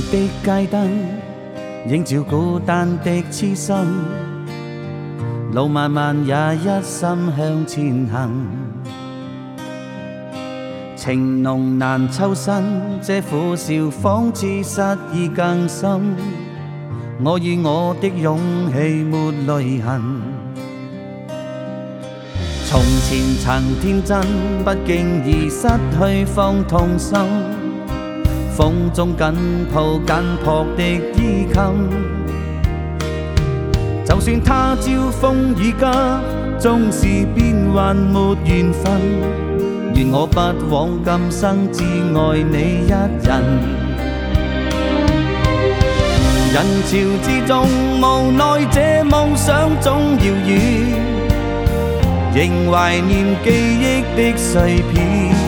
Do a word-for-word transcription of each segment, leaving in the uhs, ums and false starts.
的街燈，映照孤單的痴心，路漫漫也一心向前行。情濃難抽身，這苦笑仿似失意更深。我以我的勇氣沒淚痕。從前曾天真，不經意失去放痛心。風中緊抱緊撲的衣襟，就算他朝風雨急，縱是變幻沒緣分，願我不枉今生只愛你一人。人潮之中，無奈這夢想總遙遠，仍懷念記憶的碎片。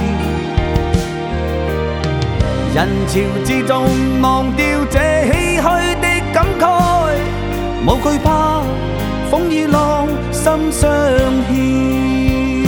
人潮之中，忘掉這唏噓的感慨，無懼怕風與浪心相牽。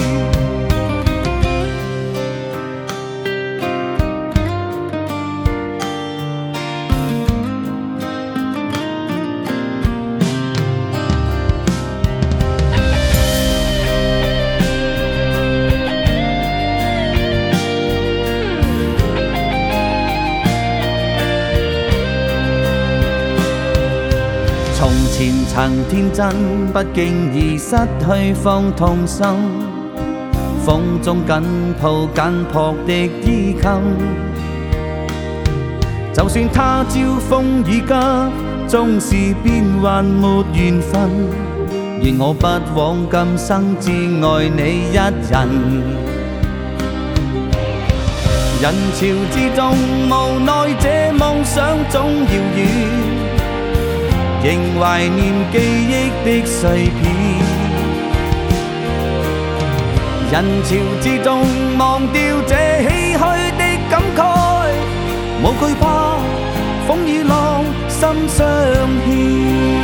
從前曾天真，不經意失去放痛心，風中緊抱緊撲的衣襟，就算他朝風雨急，縱是變幻沒緣分，願我不枉今生只愛你一人。人潮之中，無奈這夢想總遙遠，仍懷念記憶的碎片。人潮之中，忘掉這唏噓的感慨，無懼怕風與浪心相牽。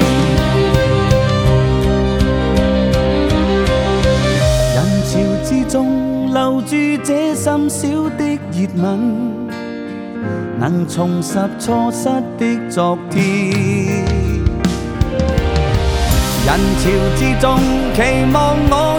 人潮之中，留住這深小的熱吻，能重拾錯失的昨天。人潮之中，期望我